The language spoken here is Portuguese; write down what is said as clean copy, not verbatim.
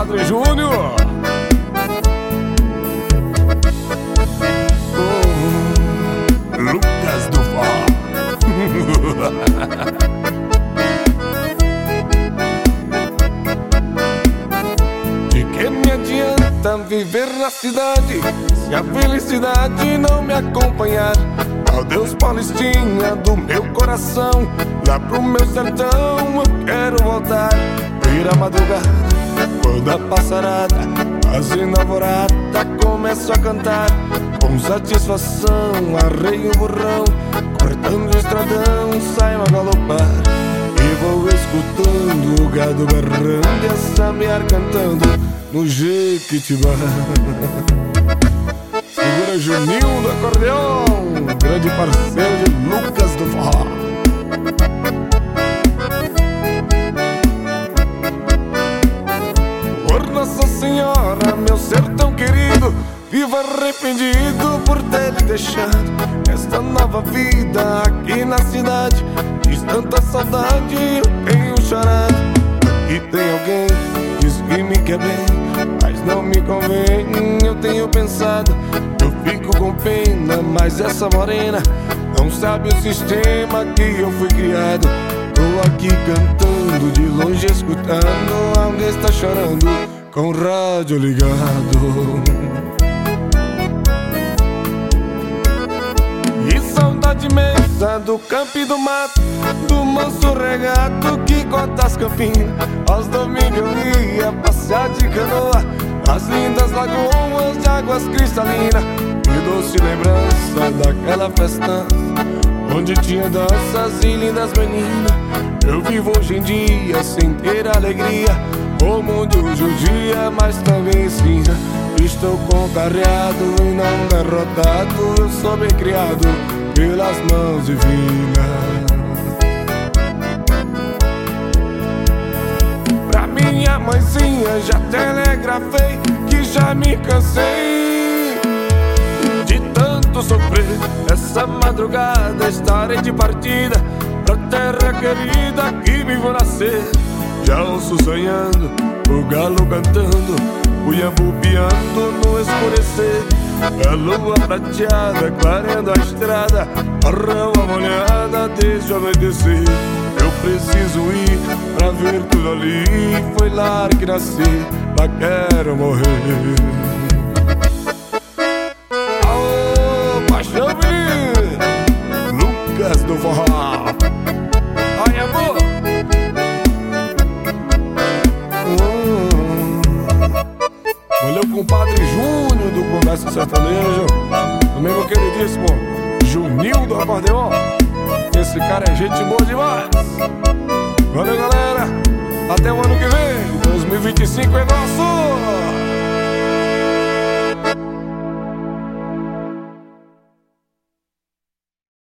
compadre Júnior. Lucas do Forró. De que me adianta viver na cidade se a felicidade não me acompanhar? Ó Deus, Paulistinha do meu coração, lá pro meu sertão eu quero voltar. Ir à madrugada, quando a passarada fazendo alvorada, começo a cantar com satisfação. Arreio o burrão, cortando o estradão, saio a galopar e vou escutando o gado berrando e a sabiar cantando no Jequitibá. Segura Juninho do acordeão, grande parceiro de Lucas do Forró. Por Nossa Senhora, meu sertão querido, vivo arrependido por ter lhe deixado esta nova vida aqui na cidade. Diz tanta saudade, eu tenho chorado. Aqui tem alguém, diz que me quer bem, mas não me convém. Eu tenho pensado, eu fico com pena, mas essa morena não sabe o sistema que eu fui criado. Tô aqui cantando, de longe escutando, alguém está chorando com o rádio ligado. E saudade imensa do campo e do mato, do manso regato que corta as campinas. Aos domingos eu ia passear de canoa nas lindas lagoas de águas cristalinas. Que doce lembrança daquela festança onde tinha danças e lindas meninas. Eu vivo hoje em dia sem ter alegria, o mundo judia, mas também ensina. Estou contrariado e não derrotado, eu sou bem criado pelas mãos divinas. Pra minha mãezinha já telegrafei que já me cansei de tanto sofrer. Essa madrugada estarei de partida pra terra querida que me vou nascer. Já ouço sonhando, o galo cantando, o iambu piando no escurecer. A lua prateada clareando a estrada, a relva molhada desde o anoitecer. Eu preciso ir pra ver tudo ali, foi lá que nasci, lá quero morrer. Aô, paixão menina, Lucas do Forró. Ai, amor. Valeu, compadre Júnior do Conversa Sertanejo. Também meu queridíssimo Juninho do acordeão. Esse cara é gente boa demais. Valeu, galera. Até o ano que vem. 2025 é nosso.